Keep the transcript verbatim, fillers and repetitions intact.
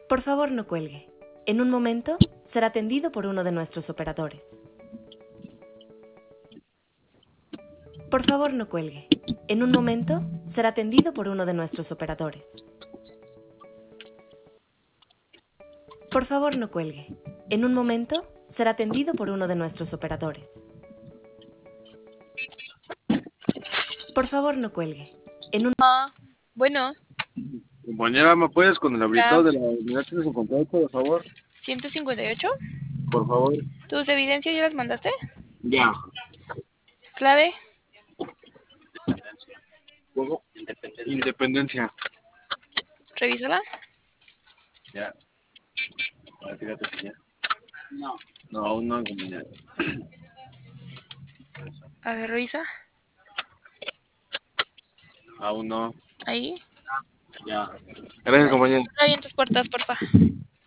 Por favor, no cuelgue. En un momento será atendido por uno de nuestros operadores. Por favor, no cuelgue. En un momento será atendido por uno de nuestros operadores. Por favor, no cuelgue. En un momento será atendido por uno de nuestros operadores. Por favor, no cuelgue. En un... Ah, bueno, Compañera, ¿me puedes con el habilitado de la unidad ciento cincuenta y ocho, por favor? ciento cincuenta y ocho. Por favor. ¿Tus evidencias ya las mandaste? Ya. Clave. Luego, Independencia. Revísala. Ya. A ver, fíjate si ya. No. No, aún no, compañera. A ver, revisa. Aún no. Ahí. Ya. Gracias, compañera. Ahí en tus puertas, porfa.